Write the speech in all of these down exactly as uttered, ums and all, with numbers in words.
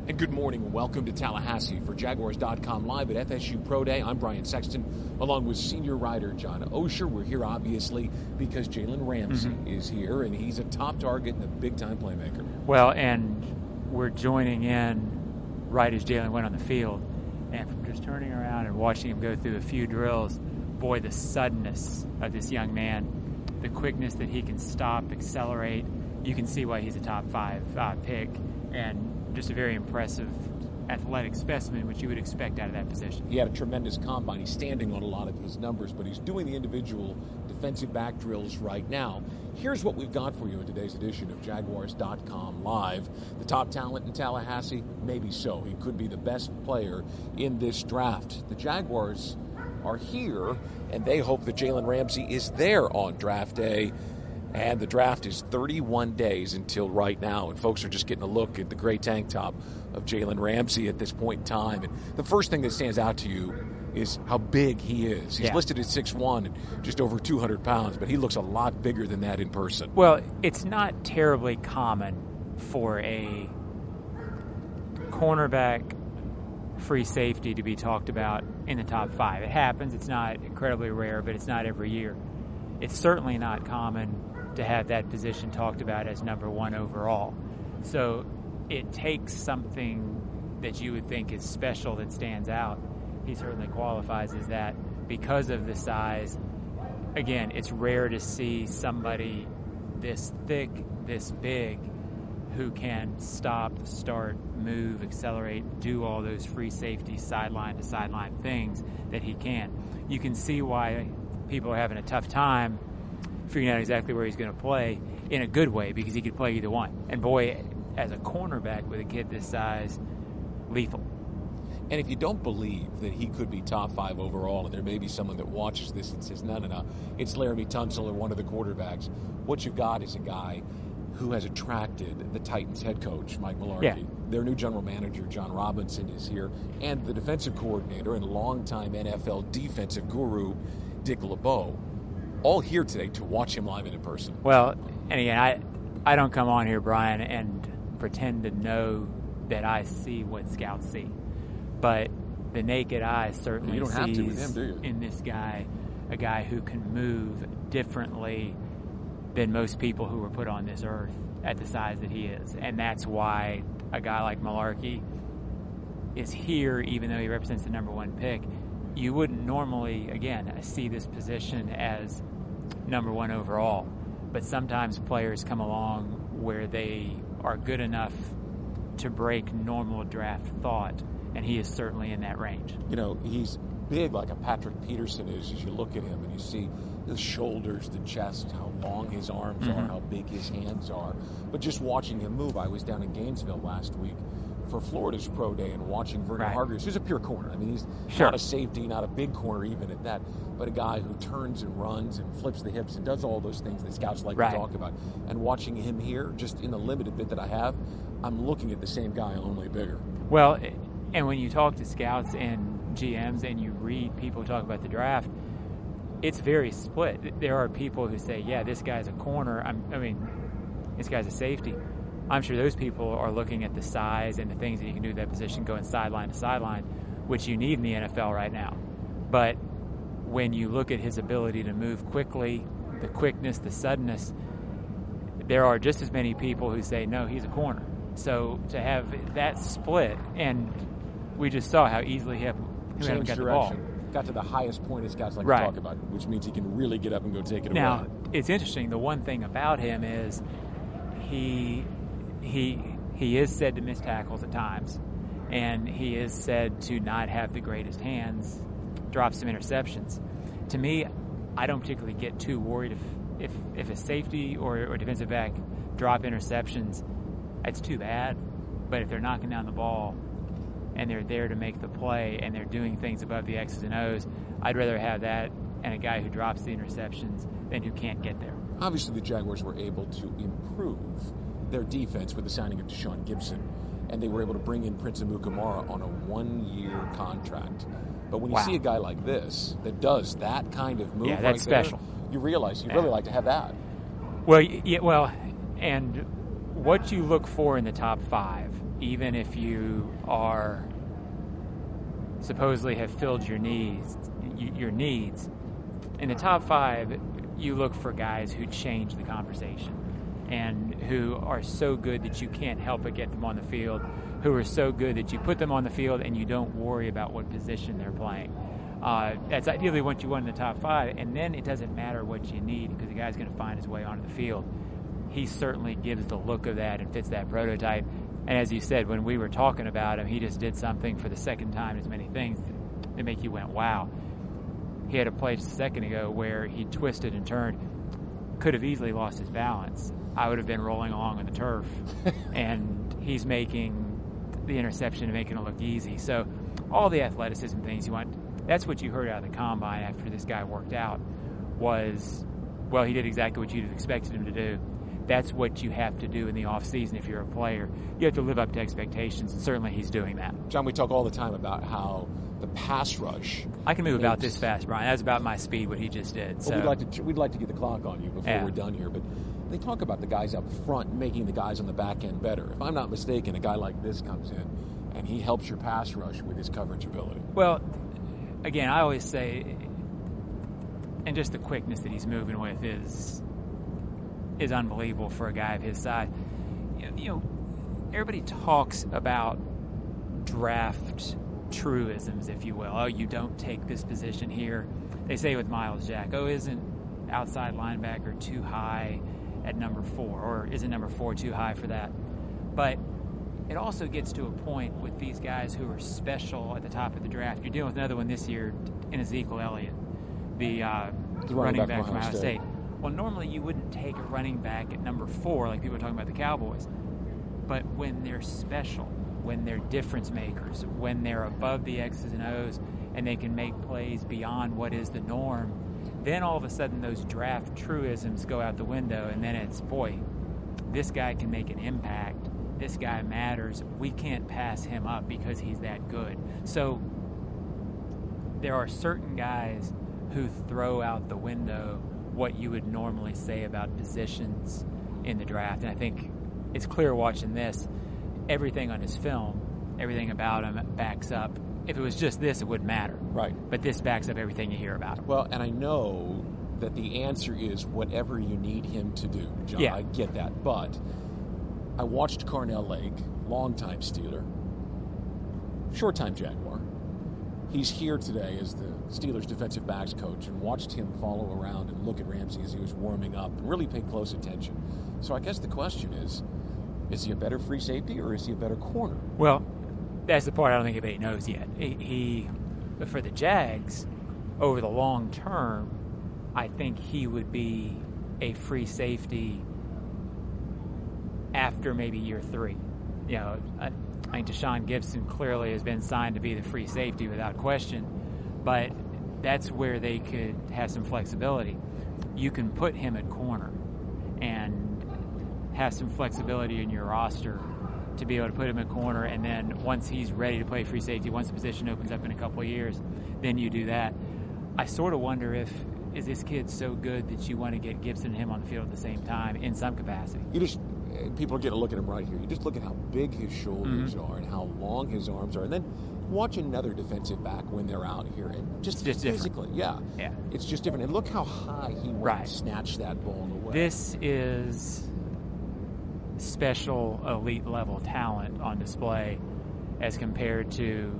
And good morning and welcome to Tallahassee for Jaguars dot com live at F S U Pro Day. I'm Brian Sexton along with senior writer John Osher. We're here obviously because Jalen Ramsey mm-hmm. is here and he's a top target and a big-time playmaker. Well, and we're joining in right as Jalen went on the field. And from just turning around and watching him go through a few drills, boy, the suddenness of this young man, the quickness that he can stop, accelerate, you can see why he's a top five uh, pick. And just a very impressive athletic specimen, which you would expect out of that position. He had a tremendous combine. He's standing on a lot of his numbers, but he's doing the individual defensive back drills right now. Here's what we've got for you in today's edition of Jaguars dot com Live. The top talent in Tallahassee? Maybe so. He could be the best player in this draft. The Jaguars are here, and they hope that Jalen Ramsey is there on draft day. And the draft is thirty-one days until right now, and folks are just getting a look at the gray tank top of Jalen Ramsey at this point in time. And the first thing that stands out to you is how big he is. He's yeah. listed at six one and just over two hundred pounds, but he looks a lot bigger than that in person. Well, it's not terribly common for a cornerback free safety to be talked about in the top five. It happens. It's not incredibly rare, but it's not every year. It's certainly not common to have that position talked about as number one overall. So it takes something that you would think is special that stands out. He certainly qualifies as that because of the size. Again, it's rare to see somebody this thick, this big, who can stop, start, move, accelerate, do all those free safety sideline to sideline things that he can. You can see why people are having a tough time figuring out exactly where he's going to play in a good way, because he could play either one. And boy, as a cornerback with a kid this size, lethal. And if you don't believe that he could be top five overall, and there may be someone that watches this and says, no, no, no, it's Laramie Tunsil or one of the quarterbacks, what you've got is a guy who has attracted the Titans head coach, Mike Mularkey. Yeah. Their new general manager, John Robinson, is here, and the defensive coordinator and longtime N F L defensive guru, Dick LeBeau. All here today to watch him live and in person. Well, and again, I I don't come on here, Brian, and pretend to know that I see what scouts see. But the naked eye certainly you don't sees have to with him, do you? in this guy a guy who can move differently than most people who were put on this earth at the size that he is. And that's why a guy like Mularkey is here, even though he represents the number one pick. You wouldn't normally, again, see this position as number one overall. But sometimes players come along where they are good enough to break normal draft thought, and he is certainly in that range. You know, he's big like a Patrick Peterson is as you look at him and you see the shoulders, the chest, how long his arms mm-hmm. are, how big his hands are. But just watching him move, I was down in Gainesville last week for Florida's Pro Day and watching Vernon right. Hargreaves, who's a pure corner. I mean, he's sure. not a safety, not a big corner even at that, but a guy who turns and runs and flips the hips and does all those things that scouts like right. to talk about. And watching him here, just in the limited bit that I have, I'm looking at the same guy, only bigger. Well, and when you talk to scouts and G Ms and you read people talk about the draft, it's very split. There are people who say, yeah, this guy's a corner. I'm, I mean, this guy's a safety. I'm sure those people are looking at the size and the things that you can do at that position, going sideline to sideline, which you need in the N F L right now. But when you look at his ability to move quickly, the quickness, the suddenness, there are just as many people who say, no, he's a corner. So to have that split, and we just saw how easily he, have, he Change got direction. the ball. Got to the highest point as scouts like right. to talk about, which means he can really get up and go take it now, away. Now, it's interesting. The one thing about him is he he he is said to miss tackles at times, and he is said to not have the greatest hands, drop some interceptions. To me, I don't particularly get too worried if if, if a safety or, or defensive back drop interceptions. It's too bad. But if they're knocking down the ball and they're there to make the play and they're doing things above the X's and O's, I'd rather have that and a guy who drops the interceptions than who can't get there. Obviously, the Jaguars were able to improve their defense with the signing of Deshaun Gibson, and they were able to bring in Prince Amukamara on a one-year contract. But when you wow. see a guy like this that does that kind of move, yeah, right that's there, special. You realize you yeah. really like to have that. Well, yeah, well, and what you look for in the top five even if you are supposedly have filled your needs, your needs, in the top five, you look for guys who change the conversation and who are so good that you can't help but get them on the field, who are so good that you put them on the field and you don't worry about what position they're playing. Uh, that's ideally what you want in the top five, and then it doesn't matter what you need because the guy's going to find his way onto the field. He certainly gives the look of that and fits that prototype. And as you said, when we were talking about him, he just did something for the second time as many things that make you went, wow. He had a play just a second ago where he twisted and turned, could have easily lost his balance. I would have been rolling along on the turf, and he's making the interception and making it look easy. So all the athleticism things you want, that's what you heard out of the combine after this guy worked out was, well, he did exactly what you'd have expected him to do. That's what you have to do in the offseason if you're a player. You have to live up to expectations, and certainly he's doing that. John, we talk all the time about how the pass rush. I can move about this fast, Brian. That's about my speed, what he just did. So. Well, we'd like to we'd like to get the clock on you before yeah. we're done here, but they talk about the guys up front making the guys on the back end better. If I'm not mistaken, a guy like this comes in and he helps your pass rush with his coverage ability. Well, again, I always say, and just the quickness that he's moving with is is unbelievable for a guy of his size. You know, you know everybody talks about draft truisms, if you will. Oh, you don't take this position here. They say with Miles Jack, oh, isn't outside linebacker too high at number four, or isn't number four too high for that? But it also gets to a point with these guys who are special at the top of the draft. You're dealing with another one this year in Ezekiel Elliott, the, uh, the running, running back, back from Ohio State. State. Well, normally you wouldn't take a running back at number four like people are talking about the Cowboys. But when they're special, when they're difference makers, when they're above the X's and O's and they can make plays beyond what is the norm, then all of a sudden those draft truisms go out the window, and then it's, boy, this guy can make an impact. This guy matters. We can't pass him up because he's that good. So there are certain guys who throw out the window what you would normally say about positions in the draft. And I think it's clear watching this, everything on his film, everything about him backs up. If it was just this, it wouldn't matter. Right. But this backs up everything you hear about him. Well, and I know that the answer is whatever you need him to do, John. Yeah. I get that. But I watched Carnell Lake, longtime Steeler, short-time Jaguar. He's here today as the Steelers defensive backs coach, and watched him follow around and look at Ramsey as he was warming up and really paid close attention. So I guess the question is, is he a better free safety or is he a better corner? Well, that's the part I don't think anybody knows yet. He, he for the Jags, over the long term, I think he would be a free safety after maybe year three. You know, I, I think Deshaun Gibson clearly has been signed to be the free safety without question, but that's where they could have some flexibility. You can put him at corner and have some flexibility in your roster to be able to put him at corner, and then once he's ready to play free safety, once the position opens up in a couple of years, then you do that. I sort of wonder if, is this kid so good that you want to get Gibson and him on the field at the same time in some capacity? You just, people are getting a look at him right here. You just look at how big his shoulders mm-hmm. are and how long his arms are, and then watch another defensive back when they're out here, and just, just physically, different. yeah, yeah, it's just different. And look how high he went right. and snatched that ball away. This is special elite level talent on display as compared to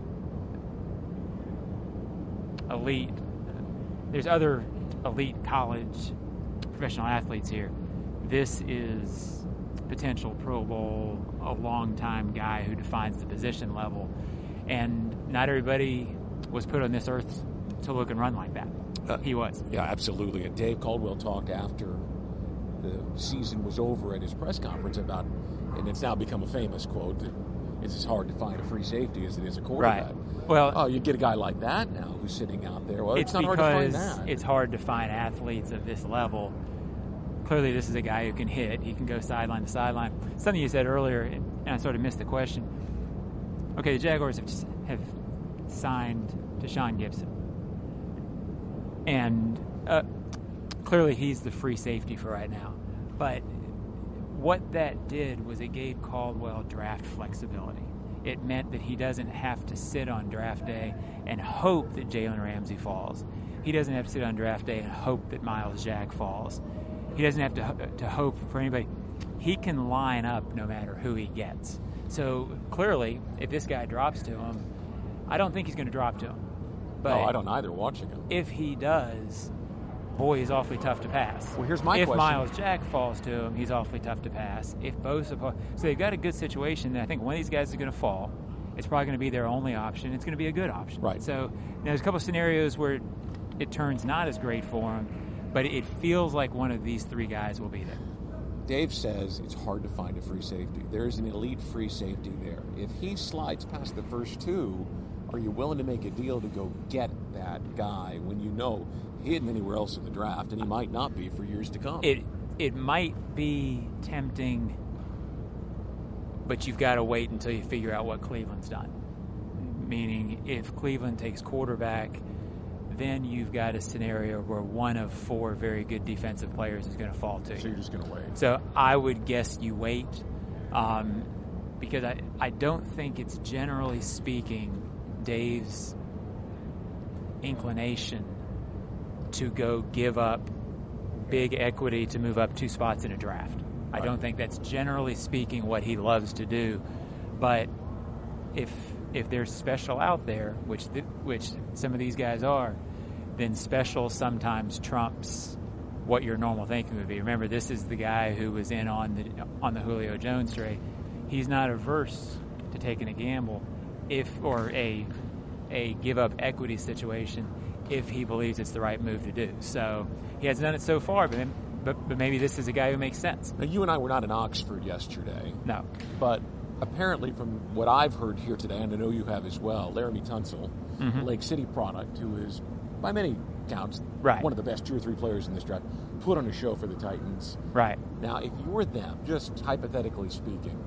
elite. There's other elite college professional athletes here. This is potential Pro Bowl, a long-time guy who defines the position level. And not everybody was put on this earth to look and run like that. Uh, he was. Yeah, absolutely. And Dave Caldwell talked after the season was over at his press conference about, and it's now become a famous quote, that it's as hard to find a free safety as it is a quarterback. Right. Well, oh, you get a guy like that now who's sitting out there. Well, it's, it's not hard to find that. It's hard to find athletes of this level. Clearly, this is a guy who can hit. He can go sideline to sideline. Something you said earlier, and I sort of missed the question. Okay, the Jaguars have, have signed Deshaun Gibson. And uh, clearly he's the free safety for right now. But what that did was it gave Caldwell draft flexibility. It meant that he doesn't have to sit on draft day and hope that Jalen Ramsey falls. He doesn't have to sit on draft day and hope that Myles Jack falls. He doesn't have to to hope for anybody. He can line up no matter who he gets. So clearly, if this guy drops to him, I don't think he's going to drop to him. But no, I don't either, watching him. If he does, boy, he's awfully tough to pass. Well, here's my if question. If Myles Jack falls to him, he's awfully tough to pass. If Bosa falls, so they've got a good situation. I think one of these guys is going to fall. It's probably going to be their only option. It's going to be a good option. Right. So now there's a couple of scenarios where it turns not as great for him, but it feels like one of these three guys will be there. Dave says it's hard to find a free safety. There's an elite free safety there. If he slides past the first two, are you willing to make a deal to go get that guy when you know he isn't anywhere else in the draft, and he might not be for years to come? It it might be tempting, but you've got to wait until you figure out what Cleveland's done. Meaning, if Cleveland takes quarterback, then you've got a scenario where one of four very good defensive players is going to fall to you. So you're just going to wait. So I would guess you wait, um, because I, I don't think it's, generally speaking, Dave's inclination to go give up big equity to move up two spots in a draft. Right. I don't think that's, generally speaking, what he loves to do. But if if there's special out there, which th- which some of these guys are, then special sometimes trumps what your normal thinking would be. Remember, this is the guy who was in on the on the Julio Jones trade. He's not averse to taking a gamble, if or a a give up equity situation, if he believes it's the right move to do. So he hasn't done it so far, but but, but maybe this is a guy who makes sense. Now, you and I were not in Oxford yesterday. No, but apparently, from what I've heard here today, and I know you have as well, Laramie Tunsil, mm-hmm. Lake City product, who is, by many counts, right. one of the best two or three players in this draft, put on a show for the Titans. Right. Now, if you were them, just hypothetically speaking,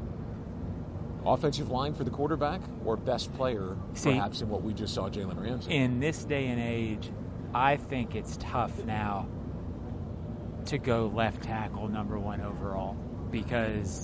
offensive line for the quarterback or best player, See, perhaps, in what we just saw Jalen Ramsey? In this day and age, I think it's tough now to go left tackle number one overall, because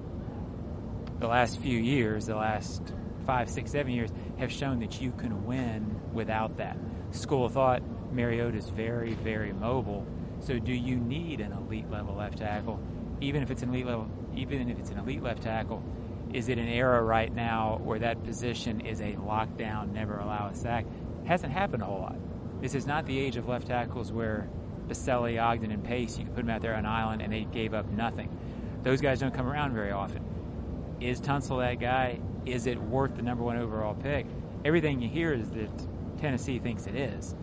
the last few years, the last five, six, seven years, have shown that you can win without that. School of thought, Mariota's very, very mobile. So do you need an elite level left tackle? Even if it's an elite level, even if it's an elite left tackle, is it an era right now where that position is a lockdown, never allow a sack? Hasn't happened a whole lot. This is not the age of left tackles where Baselli, Ogden, and Pace, you can put them out there on an island and they gave up nothing. Those guys don't come around very often. Is Tunsil that guy? Is it worth the number one overall pick? Everything you hear is that Tennessee thinks it is,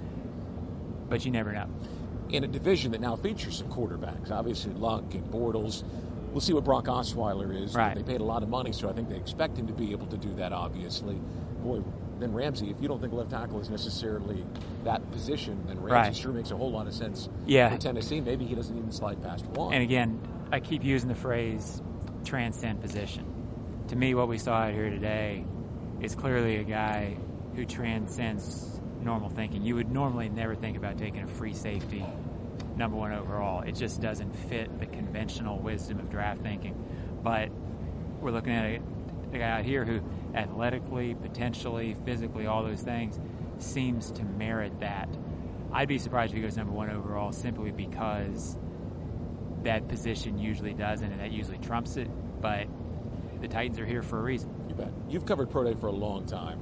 but you never know. In a division that now features some quarterbacks, obviously Luck and Bortles. We'll see what Brock Osweiler is. Right. They paid a lot of money, so I think they expect him to be able to do that, obviously. Boy, then Ramsey, if you don't think left tackle is necessarily that position, then Ramsey right. sure makes a whole lot of sense yeah. for Tennessee. Maybe he doesn't even slide past one. And again, I keep using the phrase transcend position. To me, what we saw out here today is clearly a guy who transcends normal thinking. You would normally never think about taking a free safety number one overall. It just doesn't fit the conventional wisdom of draft thinking. But we're looking at a, a guy out here who athletically, potentially, physically, all those things, seems to merit that. I'd be surprised if he goes number one overall simply because that position usually doesn't, and that usually trumps it. But the Titans are here for a reason. You bet. You've covered Pro Day for a long time.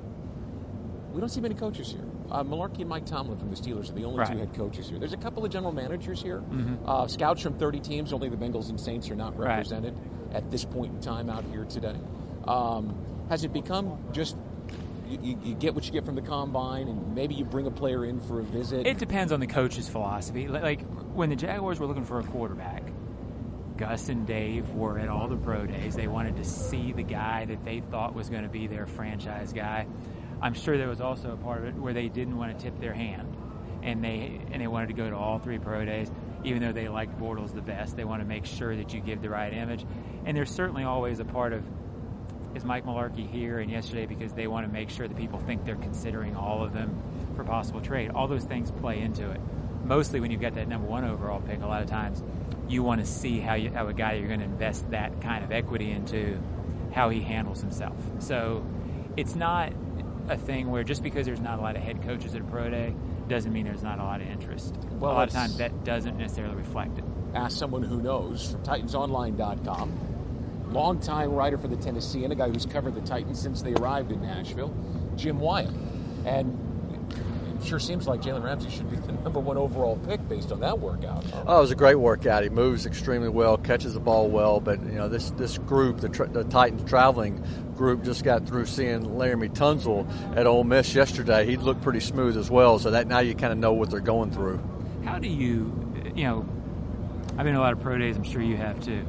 We don't see many coaches here. Uh, Mularkey and Mike Tomlin from the Steelers are the only right. two head coaches here. There's a couple of general managers here. Mm-hmm. Uh, scouts from thirty teams. Only the Bengals and Saints are not represented right. at this point in time out here today. Um, has it become just you, you, you get what you get from the combine, and maybe you bring a player in for a visit? It depends on the coach's philosophy. Like when the Jaguars were looking for a quarterback, Gus and Dave were at all the pro days. They wanted to see the guy that they thought was going to be their franchise guy. I'm sure there was also a part of it where they didn't want to tip their hand, and they and they wanted to go to all three pro days, even though they liked Bortles the best. They want to make sure that you give the right image. And there's certainly always a part of, is Mike Mularkey here and yesterday, because they want to make sure that people think they're considering all of them for possible trade. All those things play into it. Mostly when you've got that number one overall pick, a lot of times you want to see how, you, how a guy you're going to invest that kind of equity into, how he handles himself. So it's not a thing where just because there's not a lot of head coaches at a pro day doesn't mean there's not a lot of interest. Well, a lot of times that doesn't necessarily reflect it. Ask someone who knows from Titans Online dot com. Longtime writer for the Tennessean, a guy who's covered the Titans since they arrived in Nashville, Jim Wyatt. And it sure seems like Jalen Ramsey should be the number one overall pick based on that workout. Oh, it was a great workout. He moves extremely well, catches the ball well. But, you know, this this group, the, tra- the Titans traveling group, just got through seeing Laramie Tunsil at Ole Miss yesterday. He looked pretty smooth as well. So that now you kind of know what they're going through. How do you, you know, I've been to a lot of pro days. I'm sure you have too.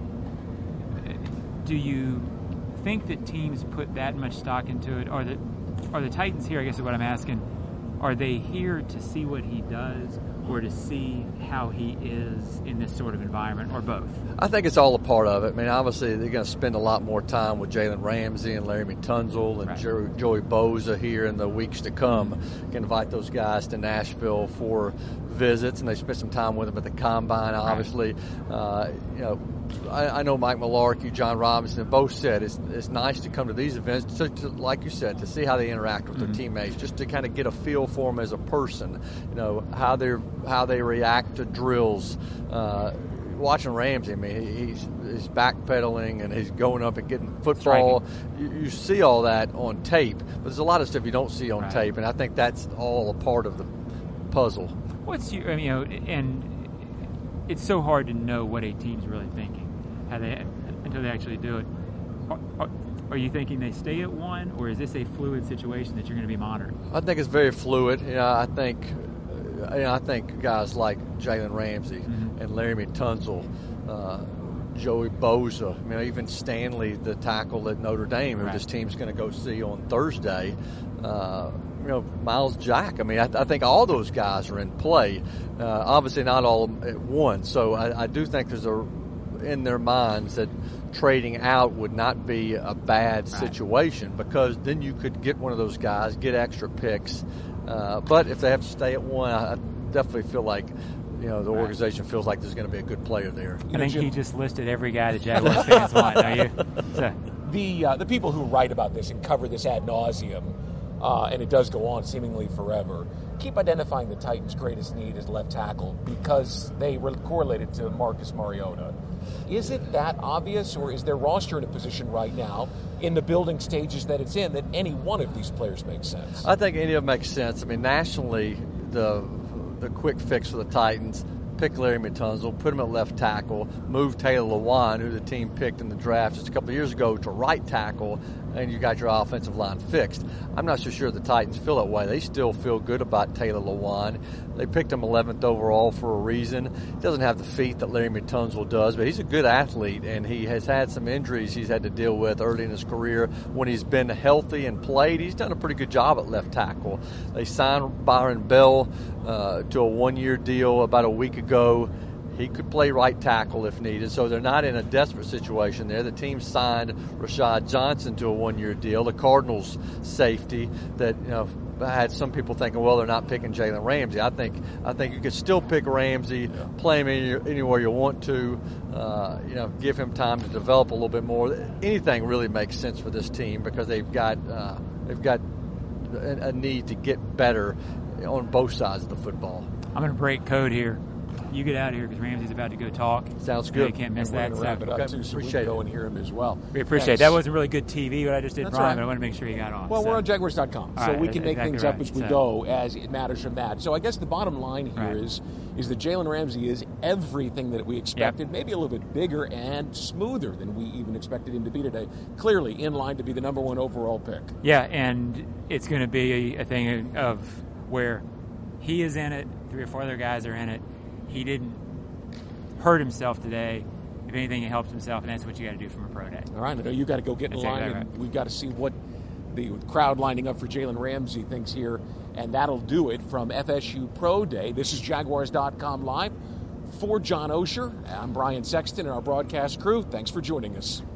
Do you think that teams put that much stock into it? Or the, are the Titans here, I guess is what I'm asking, are they here to see what he does or to see how he is in this sort of environment, or both? I think it's all a part of it. I mean, obviously, they're going to spend a lot more time with Jalen Ramsey and Laramie Tunsil and right. Joey, Joey Bosa here in the weeks to come. Can invite those guys to Nashville for visits, and they spent some time with them at the Combine, obviously. Right. Uh, you know, I, I know Mike Mularkey, John Robinson both said it's it's nice to come to these events, to, to, like you said, to see how they interact with mm-hmm. their teammates, just to kind of get a feel for them as a person, you know, how they how they react to drills. Uh, watching Ramsey, I mean, he's, he's backpedaling and he's going up and getting football. You, you see all that on tape, but there's a lot of stuff you don't see on right. tape, and I think that's all a part of the puzzle. What's your, I mean, you know, and it's so hard to know what a team's really thinking how they, until they actually do it. Are, are, are you thinking they stay at one, or is this a fluid situation that you're going to be monitoring? I think it's very fluid. You know, I think, you know, I think guys like Jalen Ramsey mm-hmm. and Laramie Tunsil, uh, Joey Bosa, I mean, even Stanley, the tackle at Notre Dame, who right. this team's going to go see on Thursday. Uh, you know, Miles Jack. I mean, I, I think all those guys are in play. Uh, obviously, not all at once. So I, I do think there's a in their minds that trading out would not be a bad situation, because then you could get one of those guys, get extra picks. Uh, but if they have to stay at one, I definitely feel like, you know, the organization feels like there's going to be a good player there. I think he just listed every guy the Jaguars fans want, don't you? So. The uh, the people who write about this and cover this ad nauseum, uh, and it does go on seemingly forever, keep identifying the Titans' greatest need as left tackle because they were correlated to Marcus Mariota. Is it that obvious, or is their roster in a position right now, in the building stages that it's in, that any one of these players makes sense? I think any of them makes sense. I mean, nationally, the the quick fix for the Titans, pick Laramie Tunsil, put him at left tackle, move Taylor Lewan, who the team picked in the draft just a couple of years ago, to right tackle, and you got your offensive line fixed. I'm not so sure the Titans feel that way. They still feel good about Taylor Lewan. They picked him eleventh overall for a reason. He doesn't have the feet that Laramie Tunsil does, but he's a good athlete, and he has had some injuries he's had to deal with early in his career. When he's been healthy and played, he's done a pretty good job at left tackle. They signed Byron Bell uh, to a one-year deal about a week ago. He could play right tackle if needed, so they're not in a desperate situation there. The team signed Rashad Johnson to a one-year deal, the Cardinals safety that, you know, had some people thinking, well, they're not picking Jalen Ramsey. I think I think you could still pick Ramsey, yeah. play him any, anywhere you want to, uh, you know, give him time to develop a little bit more. Anything really makes sense for this team because they've got uh, they've got a, a need to get better on both sides of the football. I'm going to break code here. You get out of here because Ramsey's about to go talk. Sounds good. You can't miss that. So wrap it up too, so we can go and hear him as well. We appreciate Thanks. it. That wasn't really good T V, what I just did, That's Brian, right. but I want to make sure you got on. Well, so. we're on Jaguars dot com, so right, we can make exactly things right. up as we so. go as it matters from that. So I guess the bottom line here right. is is that Jalen Ramsey is everything that we expected, yep. maybe a little bit bigger and smoother than we even expected him to be today. Clearly in line to be the number one overall pick. Yeah, and it's going to be a thing of where he is in it, three or four other guys are in it. He didn't hurt himself today. If anything, he helped himself, and that's what you got to do from a pro day. All right, I know you got to go get in that's line, exactly and right. we've got to see what the crowd lining up for Jalen Ramsey thinks here, and that'll do it from F S U Pro Day. This is Jaguars dot com Live. For John Osher, I'm Brian Sexton and our broadcast crew. Thanks for joining us.